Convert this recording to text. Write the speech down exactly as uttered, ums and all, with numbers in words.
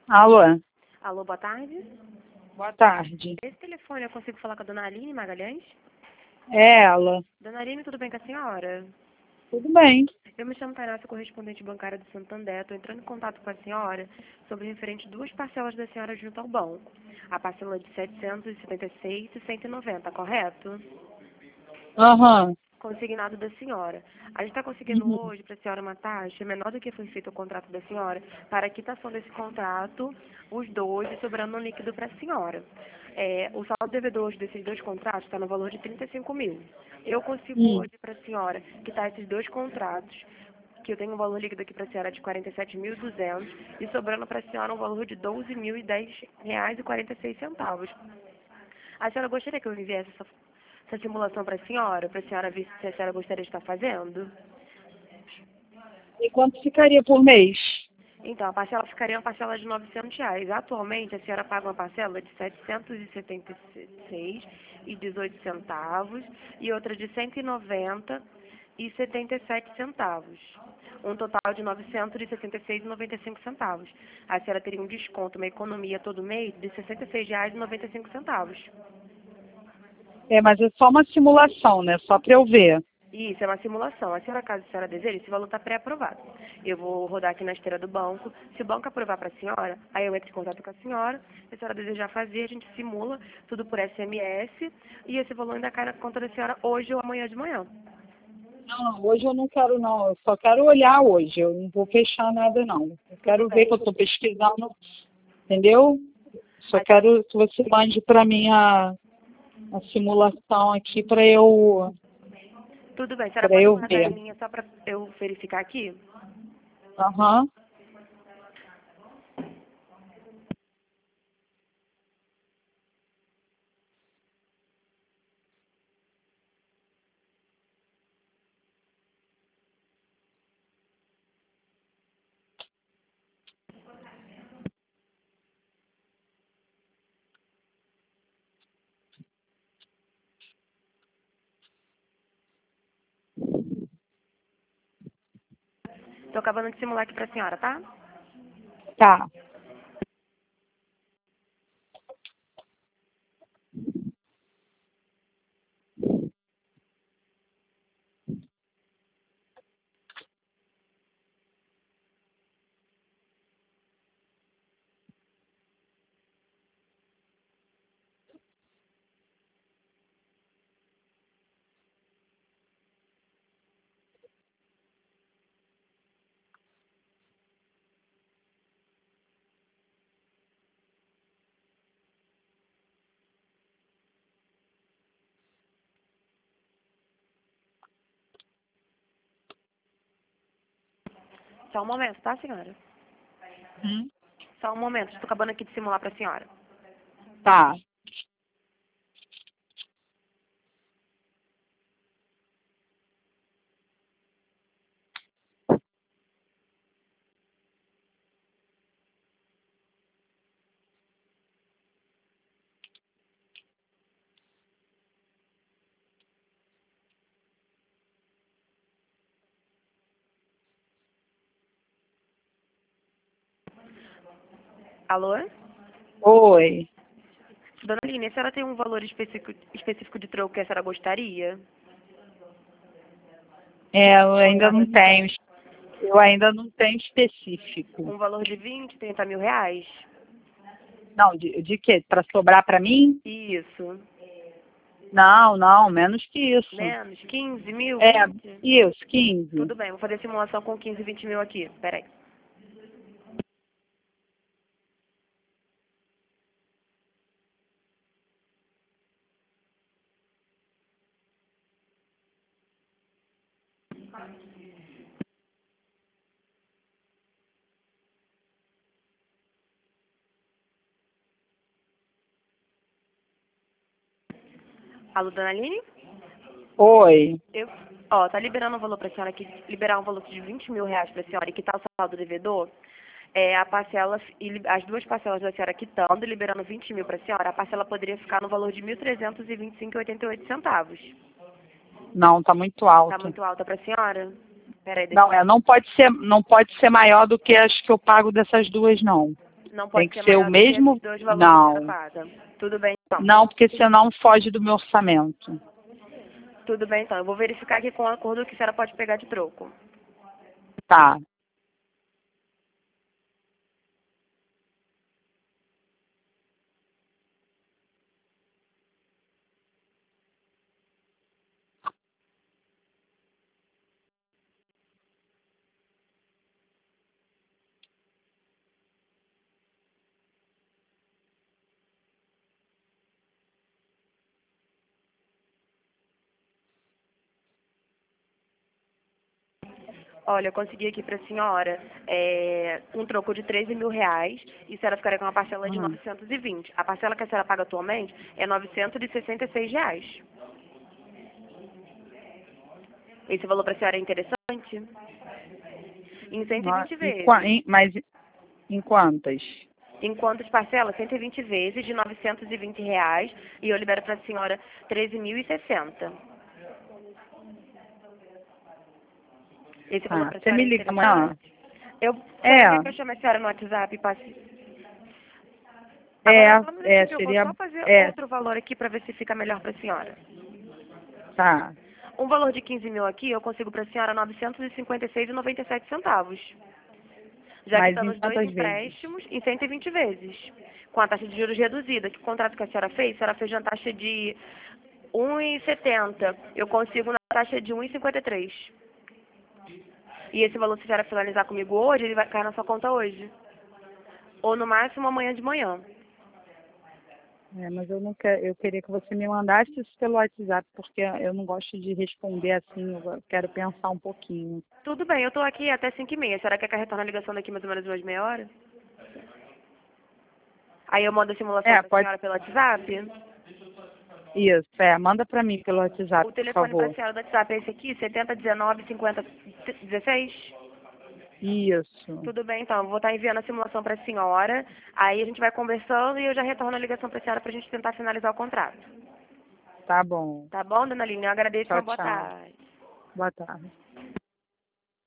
Alô, Alô, boa tarde. boa tarde. Esse telefone eu consigo falar com a dona Aline Magalhães? É ela. Dona Aline, tudo bem com a senhora? Tudo bem. Eu me chamo Tainá, sou correspondente bancária do Santander. Estou entrando em contato com a senhora sobre referente duas parcelas da senhora junto ao banco. A parcela de setecentos e setenta e seis e cento e noventa, correto? Aham. Consignado da senhora. A gente está conseguindo Uhum. hoje para a senhora uma taxa menor do que foi feito o contrato da senhora para a quitação desse contrato, os dois, e sobrando um líquido para a senhora. É, o saldo devedor hoje desses dois contratos está no valor de trinta e cinco mil. Eu consigo Hum. hoje para a senhora quitar esses dois contratos, que eu tenho um valor líquido aqui para a senhora de quarenta e sete mil e duzentos e sobrando para a senhora um valor de doze mil e dez reais e quarenta e seis centavos. A senhora gostaria que eu enviasse essa, essa simulação para a senhora, para a senhora ver se a senhora gostaria de estar fazendo? E quanto ficaria por mês? Então, a parcela ficaria uma parcela de novecentos reais. Atualmente, a senhora paga uma parcela de setecentos e setenta e seis e dezoito centavos e outra de cento e noventa e setenta e sete centavos. Um total de novecentos e setenta e seis e noventa e cinco centavos. A senhora teria um desconto, uma economia todo mês de sessenta e seis reais e noventa e cinco centavos. É, mas é só uma simulação, né? Só para eu ver. Isso, é uma simulação. A senhora, caso a senhora deseje, esse valor está pré-aprovado. Eu vou rodar aqui na esteira do banco. Se o banco aprovar para a senhora, aí eu entro em contato com a senhora. Se a senhora desejar fazer, a gente simula tudo por S M S. E esse valor ainda cai na conta da senhora hoje ou amanhã de manhã. Não, hoje eu não quero não. Eu só quero olhar hoje. Eu não vou fechar nada não. Eu Tudo quero ver bem. que eu estou pesquisando, entendeu? Só A senhora- quero que você mande para mim a, a simulação aqui para eu, Tudo bem. A senhora para pode eu guardar ver. em linha só para eu verificar aqui? Aham. Estou acabando de simular aqui para a senhora, tá? Tá. Só um momento, tá, senhora? Hum. Só um momento. Estou acabando aqui de simular para a senhora. Tá. Alô? Oi. Dona Aline, a senhora tem um valor específico, específico de troco que a senhora gostaria? É, eu Ou ainda nada não do tenho. tipo? Eu ainda não tenho específico. Um valor de vinte, trinta mil reais? Não, de, de quê? Para sobrar para mim? Isso. Não, não, menos que isso. Menos? quinze mil? É, vinte? isso, quinze. Tudo bem, vou fazer simulação com quinze, vinte mil aqui. Peraí. Alô, Dona Aline? Oi. Eu, ó, tá liberando um valor pra senhora aqui, liberar um valor de vinte mil reais pra senhora e quitar o saldo devedor. É, a parcela, e li- as duas parcelas da senhora quitando e liberando vinte mil pra senhora, a parcela poderia ficar no valor de mil trezentos e vinte e cinco e oitenta e oito centavos. Não, tá muito Tá alto. muito alta pra senhora? Peraí, deixa Não, é, não pode ser, não pode ser maior do que as que eu pago dessas duas, não. Não Tem pode que ser ser o maior do que mesmo? esses dois valores que a senhora Não. paga. Tudo bem, então. Não, porque senão foge do meu orçamento. Tudo bem, então. Eu vou verificar aqui com o acordo que a senhora pode pegar de troco. Tá. Olha, eu consegui aqui para a senhora é, um troco de treze mil reais e a senhora ficaria com uma parcela de Uhum. novecentos e vinte. A parcela que a senhora paga atualmente é novecentos e sessenta e seis reais. Esse valor para a senhora é interessante? Em cento e No- vinte Em, qua- vezes. em- mas em quantas? Em quantas parcelas? cento e vinte vezes de novecentos e vinte reais e eu libero para a senhora treze mil e sessenta. Esse valor Tá. para a Você senhora me é liga amanhã? interessante? Eu, a senhora quer É, que eu chame a senhora no WhatsApp e passe? é, Agora só um minutinho é, que eu vou seria. só fazer É, outro valor aqui para ver se fica melhor para a senhora. tá. Um valor de quinze mil aqui eu consigo para a senhora novecentos e cinquenta e seis e noventa e sete centavos. Já que Mas está em nos dois quantas vezes? empréstimos em cento e vinte vezes. Com a taxa de juros reduzida. Que o contrato que a senhora fez, a senhora fez na taxa de um vírgula setenta. Eu consigo na taxa de um vírgula cinquenta e três. E esse valor, se a senhora finalizar comigo hoje, ele vai cair na sua conta hoje. Ou no máximo amanhã de manhã. É, mas eu não quero, eu queria que você me mandasse isso pelo WhatsApp, porque eu não gosto de responder assim, eu quero pensar um pouquinho. Tudo bem, eu estou aqui até cinco e meia. A senhora quer que eu retorne a ligação daqui mais ou menos umas meia hora? Aí eu mando a simulação É, para a pode. senhora pelo WhatsApp. Isso, é, manda para mim pelo WhatsApp, O por telefone para a favor. senhora do WhatsApp é esse aqui, setenta dezenove cinquenta dezesseis? Isso, Tudo bem, então. Eu vou estar enviando a simulação para a senhora. Aí a gente vai conversando e eu já retorno a ligação para a senhora para a gente tentar finalizar o contrato. tá bom. Tá bom, dona Aline? Eu agradeço. Uma Tchau, boa tchau. tarde. Boa tarde.